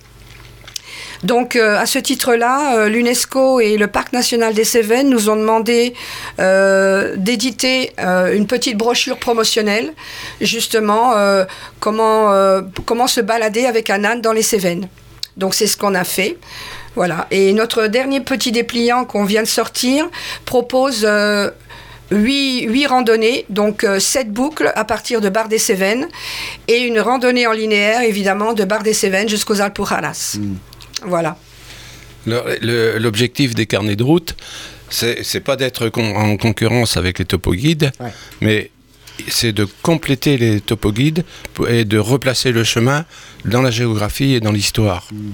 Donc, euh, à ce titre-là, euh, l'UNESCO et le Parc national des Cévennes nous ont demandé euh, d'éditer euh, une petite brochure promotionnelle, justement, euh, comment, euh, comment se balader avec un âne dans les Cévennes. Donc, c'est ce qu'on a fait. Voilà. Et notre dernier petit dépliant qu'on vient de sortir propose... Euh, Huit, huit randonnées, donc euh, sept boucles à partir de Bar des Cévennes et une randonnée en linéaire, évidemment, de Bar des Cévennes jusqu'aux Alpujarras. Mmh. Voilà. Le, le, l'objectif des carnets de route, c'est, c'est pas d'être con, en concurrence avec les topoguides, ouais. mais c'est de compléter les topoguides et de replacer le chemin dans la géographie et dans l'histoire. Mmh.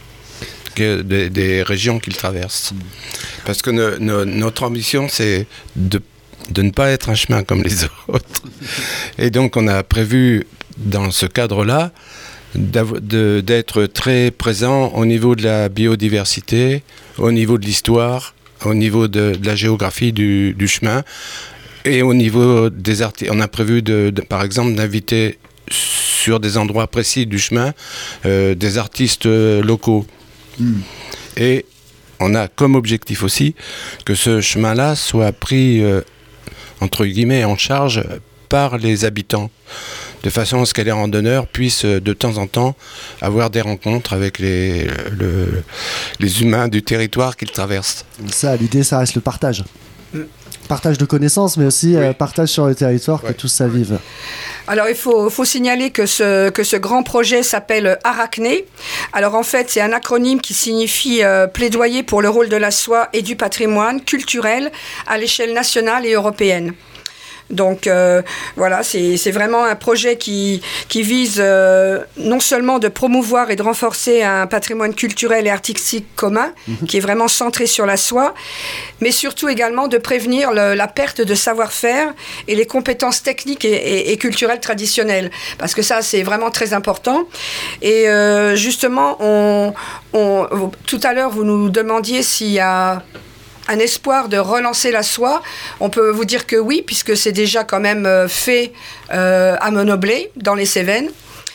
Des, des régions qu'ils traversent. Mmh. Parce que no, no, notre ambition, c'est de de ne pas être un chemin comme les autres. Et donc, on a prévu, dans ce cadre-là, de, d'être très présent au niveau de la biodiversité, au niveau de l'histoire, au niveau de, de la géographie du, du chemin, et au niveau des artistes. On a prévu, de, de, par exemple, d'inviter sur des endroits précis du chemin euh, des artistes locaux. Mm. Et on a comme objectif aussi que ce chemin-là soit pris, euh, entre guillemets, en charge par les habitants, de façon à ce que les randonneurs puissent de temps en temps avoir des rencontres avec les, le, les humains du territoire qu'ils traversent. Ça, l'idée, ça reste le partage. Partage de connaissances, mais aussi oui. euh, partage sur le territoire, ouais. que tous ça vive. Alors, il faut, faut signaler que ce, que ce grand projet s'appelle Arachné. Alors, en fait, c'est un acronyme qui signifie euh, plaidoyer pour le rôle de la soie et du patrimoine culturel à l'échelle nationale et européenne. Donc euh, voilà, c'est, c'est vraiment un projet qui, qui vise euh, non seulement de promouvoir et de renforcer un patrimoine culturel et artistique commun, mmh. qui est vraiment centré sur la soie, mais surtout également de prévenir le, la perte de savoir-faire et les compétences techniques et, et, et culturelles traditionnelles. Parce que ça, c'est vraiment très important. Et euh, justement, on, on, tout à l'heure, vous nous demandiez s'il y a un espoir de relancer la soie. On peut vous dire que oui, puisque c'est déjà quand même fait euh, à Monoblé, dans les Cévennes,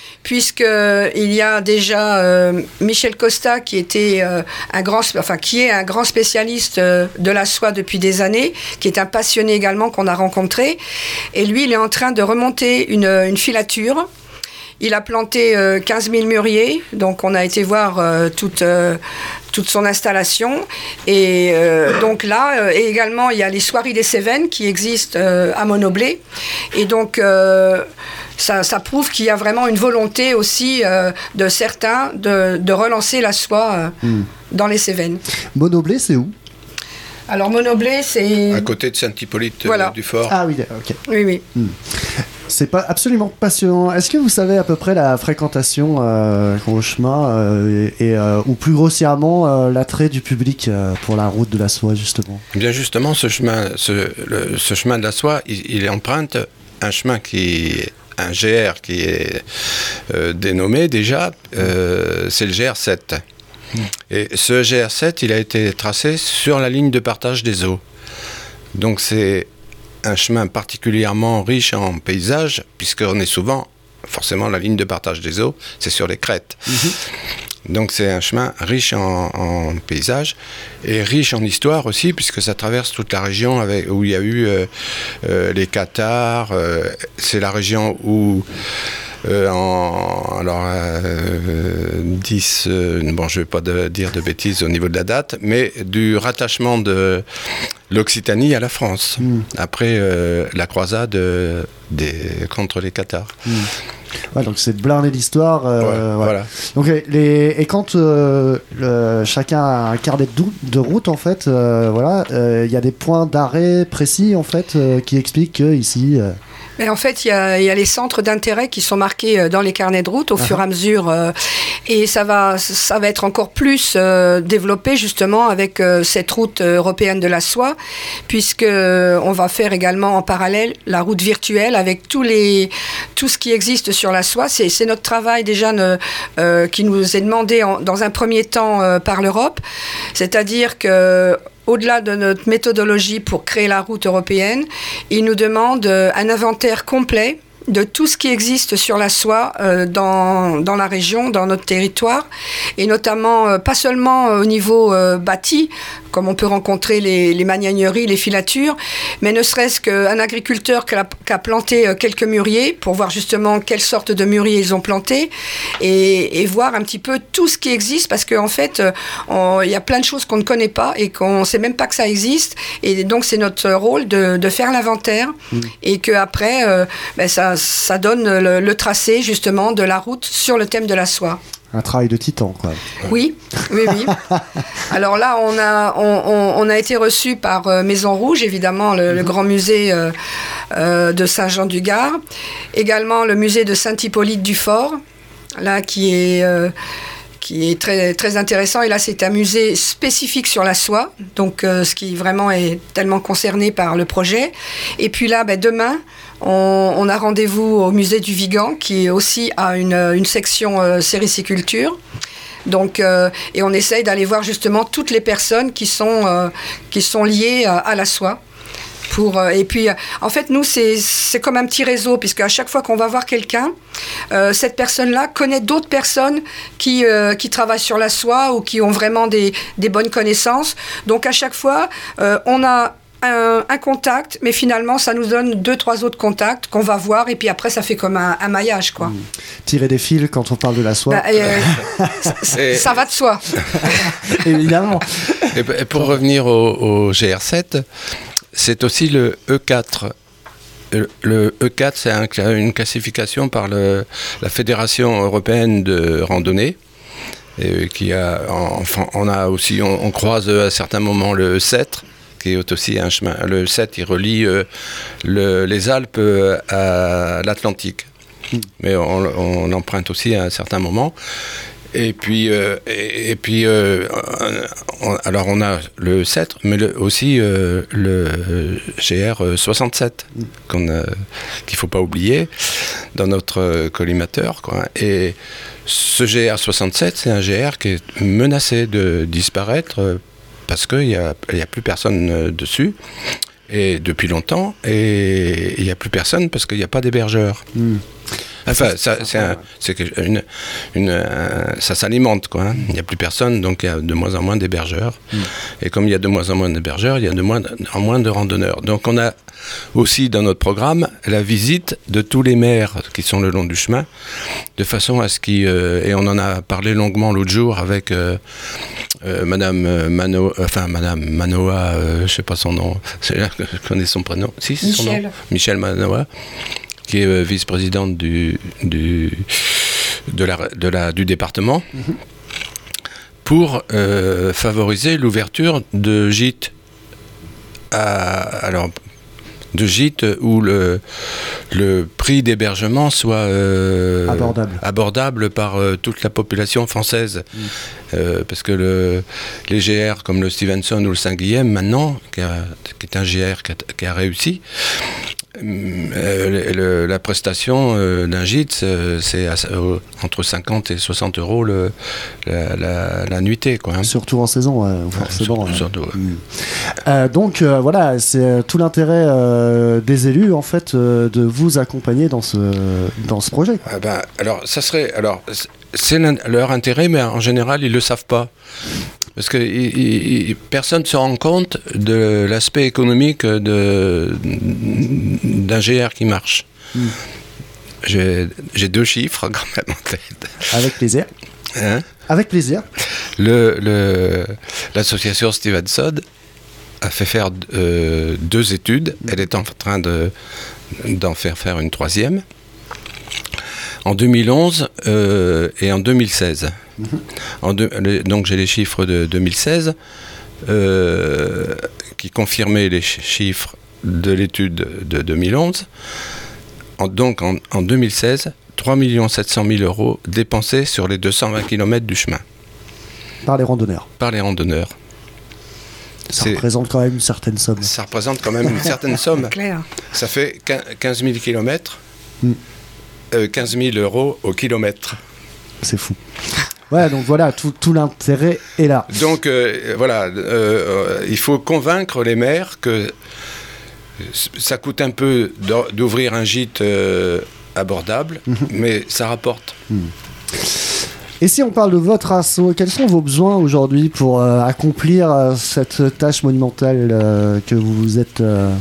puisqu'il y a déjà euh, Michel Costa, qui, était, euh, un grand, enfin, qui est un grand spécialiste euh, de la soie depuis des années, qui est un passionné également qu'on a rencontré. Et lui, il est en train de remonter une, une filature. Il a planté euh, quinze mille mûriers, donc on a été voir euh, toute, euh, toute son installation. Et euh, donc là, euh, et également, il y a les soieries des Cévennes qui existent euh, à Monoblé. Et donc, euh, ça, ça prouve qu'il y a vraiment une volonté aussi euh, de certains de, de relancer la soie euh, mmh. dans les Cévennes. Monoblé, c'est où ? Alors, Monoblé, c'est... À côté de Saint-Hippolyte voilà. euh, du Fort. Ah oui, ok. Oui, oui. Mmh. C'est pas absolument passionnant. Est-ce que vous savez à peu près la fréquentation euh, au chemin euh, et, et euh, ou plus grossièrement euh, l'attrait du public euh, pour la route de la soie justement ? Eh bien justement, ce chemin, ce, le, ce chemin de la soie, il, il emprunte un chemin qui, un G R qui est euh, dénommé déjà, euh, c'est le G R sept. Mmh. Et ce G R sept, il a été tracé sur la ligne de partage des eaux. Donc c'est un chemin particulièrement riche en paysages, puisqu'on est souvent, forcément, la ligne de partage des eaux, c'est sur les crêtes. Mmh. Donc c'est un chemin riche en, en paysages et riche en histoire aussi, puisque ça traverse toute la région avec, où il y a eu euh, euh, les Cathares. Euh, c'est la région où... Euh, en, alors, euh, dix, euh, bon, je ne vais pas de, dire de bêtises au niveau de la date, mais du rattachement de l'Occitanie à la France, mmh. après euh, la croisade euh, des, contre les Cathares. Mmh. Ouais, donc c'est de blindé l'histoire. Euh, ouais, ouais. Voilà. Donc, les, et quand euh, le, chacun a un carnet de, de route, en fait, euh, voilà, il euh, y a des points d'arrêt précis, en fait, euh, qui expliquent qu'ici... Euh, Mais en fait, il y a, y a les centres d'intérêt qui sont marqués dans les carnets de route au uh-huh. fur et à mesure. Euh, et ça va, ça va être encore plus euh, développé justement avec euh, cette route européenne de la soie, puisque euh, on va faire également en parallèle la route virtuelle avec tous les, tout ce qui existe sur la soie. C'est, c'est notre travail déjà ne, euh, qui nous est demandé en, dans un premier temps euh, par l'Europe. C'est-à-dire que au-delà de notre méthodologie pour créer la route européenne, il nous demande un inventaire complet de tout ce qui existe sur la soie euh, dans, dans la région, dans notre territoire, et notamment euh, pas seulement au niveau euh, bâti, comme on peut rencontrer les, les magnaneries, les filatures, mais ne serait-ce qu'un agriculteur qui a, qui a planté euh, quelques mûriers pour voir justement quelle sorte de mûriers ils ont planté et, et voir un petit peu tout ce qui existe, parce qu'en fait, il y a plein de choses qu'on ne connaît pas et qu'on ne sait même pas que ça existe, et donc c'est notre rôle de, de faire l'inventaire mmh. et qu'après, euh, ben ça ça donne le, le tracé justement de la route sur le thème de la soie. Un travail de titan, quoi. Oui, oui, oui. Alors là, on a, on, on, on a été reçus par euh, Maison Rouge, évidemment, le, mmh. le grand musée euh, euh, de Saint-Jean-du-Gard. Également le musée de Saint-Hippolyte du Fort, là, qui est... Euh, qui est très, très intéressant. Et là, c'est un musée spécifique sur la soie, donc euh, ce qui vraiment est tellement concerné par le projet. Et puis là, ben, demain, on, on a rendez-vous au musée du Vigan, qui aussi a une, une section euh, sériciculture. Donc, euh, et on essaye d'aller voir justement toutes les personnes qui sont, euh, qui sont liées à, à la soie. Pour, euh, et puis, euh, en fait, nous, c'est, c'est comme un petit réseau, puisque à chaque fois qu'on va voir quelqu'un, euh, cette personne-là connaît d'autres personnes qui, euh, qui travaillent sur la soie ou qui ont vraiment des, des bonnes connaissances. Donc, à chaque fois, euh, on a un, un contact, mais finalement, ça nous donne deux, trois autres contacts qu'on va voir, et puis après, ça fait comme un, un maillage, quoi. Mmh. Tirer des fils quand on parle de la soie. Bah, euh, ça, ça va de soi. Évidemment. Et pour revenir au, au G R sept, c'est aussi le E quatre. Le E quatre, c'est un, une classification par le, la Fédération européenne de randonnée. Et qui a, enfin, on a aussi, on, on croise à certains moments le E sept, qui est aussi un chemin. Le E sept, il relie euh, le, les Alpes euh, à l'Atlantique. Mmh. Mais on, on emprunte aussi à un certain moment. Et puis, euh, et, et puis euh, on, alors on a le E sept, mais le, aussi euh, le G R soixante-sept, qu'on a, qu'il ne faut pas oublier dans notre collimateur, quoi. Et ce G R soixante-sept, c'est un G R qui est menacé de disparaître parce qu'il n'y a, il y a plus personne dessus, et depuis longtemps, et il n'y a plus personne parce qu'il n'y a pas d'hébergeurs. Mmh. Enfin, ça, c'est un, c'est une, une, un, ça s'alimente, quoi. Hein. Il n'y a plus personne, donc il y a de moins en moins d'hébergeurs. Mm. Et comme il y a de moins en moins d'hébergeurs, il y a de moins en moins de randonneurs. Donc on a aussi dans notre programme la visite de tous les maires qui sont le long du chemin, de façon à ce qu'ils... Euh, et on en a parlé longuement l'autre jour avec euh, euh, Madame Mano, enfin Madame Manoa, euh, je ne sais pas son nom, c'est là que je connais son prénom. Si, c'est son nom. Michel Manoa, qui est vice-présidente du, du, de la, de la, du département, mmh. pour euh, favoriser l'ouverture de gîtes, à, alors, de gîtes où le, le prix d'hébergement soit euh, abordable. abordable par euh, toute la population française. Mmh. Euh, parce que le, les G R comme le Stevenson ou le Saint-Guilhem, maintenant, qui, a, qui est un G R qui a, qui a réussi, Euh, le, la prestation euh, d'un gîte, c'est, c'est à, euh, entre cinquante et soixante euros le, la, la, la nuitée, quoi, hein. Surtout en saison, ouais, forcément. Ouais, surtout, ouais. Mmh. Euh, donc euh, voilà, c'est tout l'intérêt euh, des élus, en fait, euh, de vous accompagner dans ce, dans ce projet. Ah ben, alors, ça serait, alors, c'est leur intérêt, mais en général, ils ne le savent pas. Parce que il, il, personne ne se rend compte de l'aspect économique de, d'un G R qui marche. Mm. J'ai, j'ai deux chiffres quand même en tête. Avec plaisir. Hein? Avec plaisir. Le, le, l'association Stevenson a fait faire euh, deux études. Mm. Elle est en train de, d'en faire faire une troisième. En deux mille onze euh, et en deux mille seize. Mmh. En deux, le, donc j'ai les chiffres de deux mille seize euh, qui confirmaient les ch- chiffres de l'étude de deux mille onze. En, donc en, en deux mille seize, trois millions sept cent mille euros dépensés sur les deux cent vingt kilomètres du chemin. Par les randonneurs. Par les randonneurs. Ça C'est, représente quand même une certaine somme. Ça représente quand même une certaine somme. Claire. Ça fait quinze mille kilomètres. Mmh. Euh, quinze mille euros au kilomètre. C'est fou. Ouais, donc voilà, tout, tout l'intérêt est là. Donc euh, voilà, euh, euh, il faut convaincre les maires que ça coûte un peu d'ouvrir un gîte euh, abordable, mmh. mais ça rapporte. Mmh. Et si on parle de votre asso, quels sont vos besoins aujourd'hui pour euh, accomplir euh, cette tâche monumentale euh, que vous vous êtes... Euh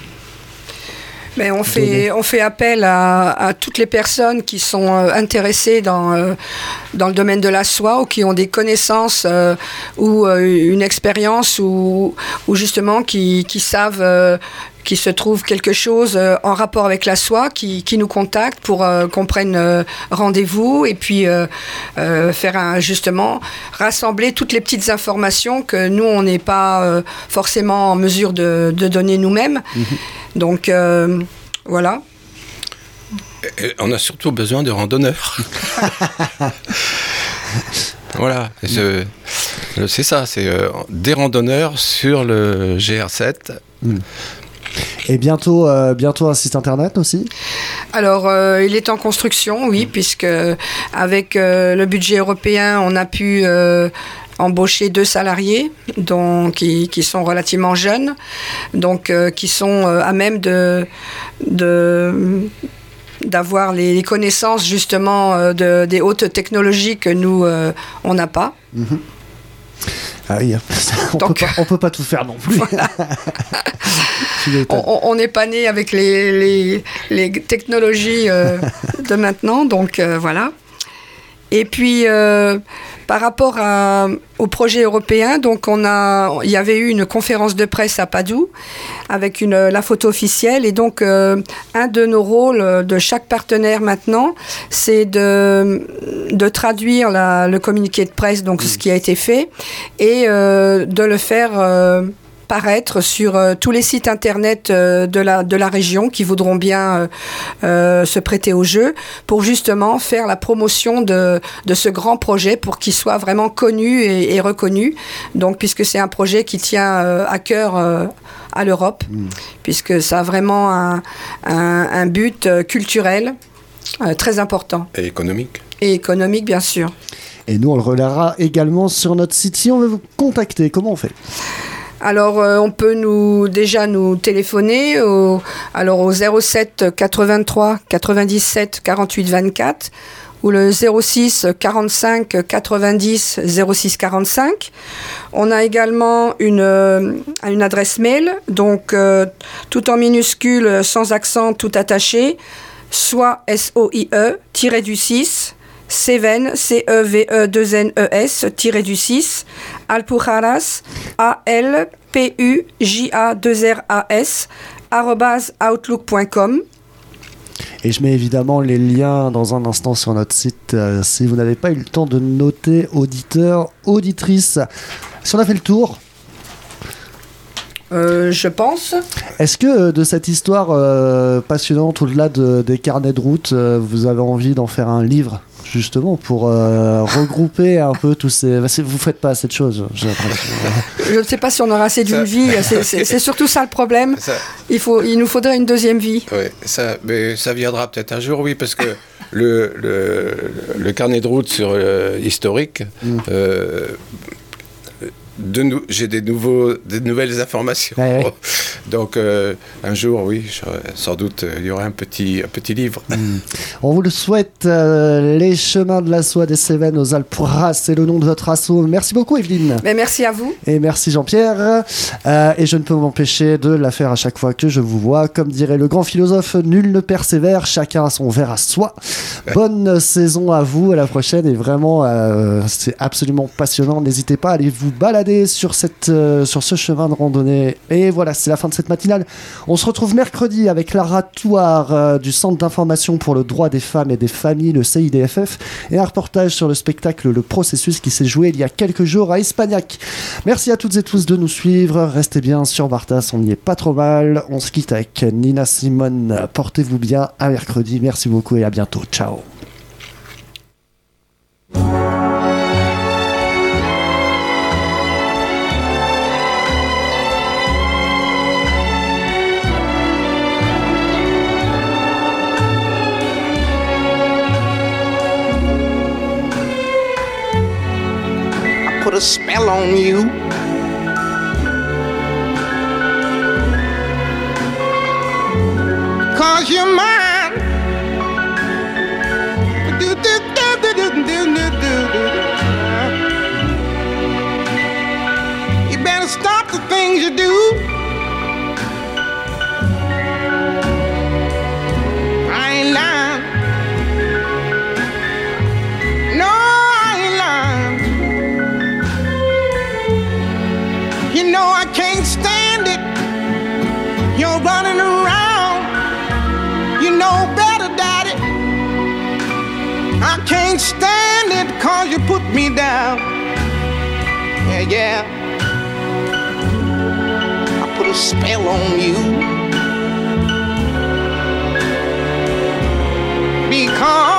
Mais on fait, on fait appel à, à toutes les personnes qui sont euh, intéressées dans, euh, dans le domaine de la soie ou qui ont des connaissances euh, ou euh, une expérience ou, ou justement qui, qui savent euh, qu'il se trouve quelque chose euh, en rapport avec la soie, qui, qui nous contactent pour euh, qu'on prenne euh, rendez-vous et puis euh, euh, faire un, justement rassembler toutes les petites informations que nous, on n'est pas euh, forcément en mesure de, de donner nous-mêmes. Mmh. Donc, euh, voilà. Et on a surtout besoin de randonneurs. Voilà, c'est, c'est ça, c'est euh, des randonneurs sur le G R sept. Mmh. Et bientôt, euh, bientôt un site internet aussi ? Alors, euh, il est en construction, oui, mmh. puisque avec euh, le budget européen, on a pu... Euh, embauché deux salariés donc, qui, qui sont relativement jeunes, donc, euh, qui sont euh, à même de, de, d'avoir les, les connaissances justement euh, de, des hautes technologies que nous, euh, on n'a pas. Mmh. Ah oui, on donc, ne peut pas tout faire non plus. Voilà. on n'est pas né avec les, les, les technologies euh, de maintenant, donc euh, voilà. Et puis, euh, par rapport à, au projet européen, donc on a, il y avait eu une conférence de presse à Padoue avec une, la photo officielle. Et donc, euh, un de nos rôles de chaque partenaire maintenant, c'est de, de traduire la, le communiqué de presse, donc mmh. ce qui a été fait, et euh, de le faire... Euh, paraître sur euh, tous les sites internet euh, de, la, de la région qui voudront bien euh, euh, se prêter au jeu pour justement faire la promotion de, de ce grand projet pour qu'il soit vraiment connu et, et reconnu. Donc, puisque c'est un projet qui tient euh, à cœur euh, à l'Europe, mmh. puisque ça a vraiment un, un, un but euh, culturel euh, très important. Et économique. Et économique, bien sûr. Et nous, on le relaiera également sur notre site. Si on veut vous contacter, comment on fait ? Alors, euh, on peut nous, déjà nous téléphoner au, alors au zéro sept quatre-vingt-trois quatre-vingt-dix-sept quarante-huit vingt-quatre ou le zéro six quarante-cinq quatre-vingt-dix zéro six quarante-cinq. On a également une, euh, une adresse mail, donc euh, tout en minuscule, sans accent, tout attaché, soit S O I E, tiré du six, Seven, C E V E deux N E S, tiré du six, Alpujarras, A L P U J A deux R A S, arobase outlook point com. Et je mets évidemment les liens dans un instant sur notre site euh, si vous n'avez pas eu le temps de noter, auditeurs, auditrices. Si on a fait le tour. Euh, je pense. Est-ce que euh, de cette histoire euh, passionnante, au-delà de, des carnets de route, euh, vous avez envie d'en faire un livre ? Justement pour euh, regrouper un peu tous ces... Vous faites pas assez de choses, j'ai l'impression. Je ne sais pas si on aura assez d'une vie, c'est, c'est, c'est surtout ça le problème. Ça... Il, faut, il nous faudrait une deuxième vie. Oui, ça, mais ça viendra peut-être un jour, oui, parce que le, le, le carnet de route sur euh, historique... Mm. Euh, De nou- j'ai des, nouveaux, des nouvelles informations. Ouais, ouais. Donc, euh, un jour, oui, je, sans doute, il y aura un petit, un petit livre. Mmh. On vous le souhaite. Euh, les chemins de la soie des Cévennes aux Alpujarras, c'est le nom de votre asso. Merci beaucoup, Evelyne. Mais merci à vous. Et merci, Jean-Pierre. Euh, et je ne peux m'empêcher de la faire à chaque fois que je vous vois. Comme dirait le grand philosophe, nul ne persévère, chacun a son verre à soi. Ouais. Bonne saison à vous, à la prochaine. Et vraiment, euh, c'est absolument passionnant. N'hésitez pas à aller vous balader sur, cette, euh, sur ce chemin de randonnée. Et voilà, c'est la fin de cette matinale. On se retrouve mercredi avec l'oratoire euh, du Centre d'information pour le droit des femmes et des familles, le C I D F F, et un reportage sur le spectacle Le Processus qui s'est joué il y a quelques jours à Espagnac. Merci à toutes et tous de nous suivre. Restez bien sur Bartas, on n'y est pas trop mal. On se quitte avec Nina Simone. Portez-vous bien, à mercredi. Merci beaucoup et à bientôt. Ciao. Put a spell on you. Cause you're mine. Do, do, do, do, do, do, do, do. You better stop the things you do. I ain't lying. No, I ain't lying. You know I can't stand it. You're running around. You know better, Daddy. I can't stand it cause you put me down. Yeah, yeah. I put a spell on you. Because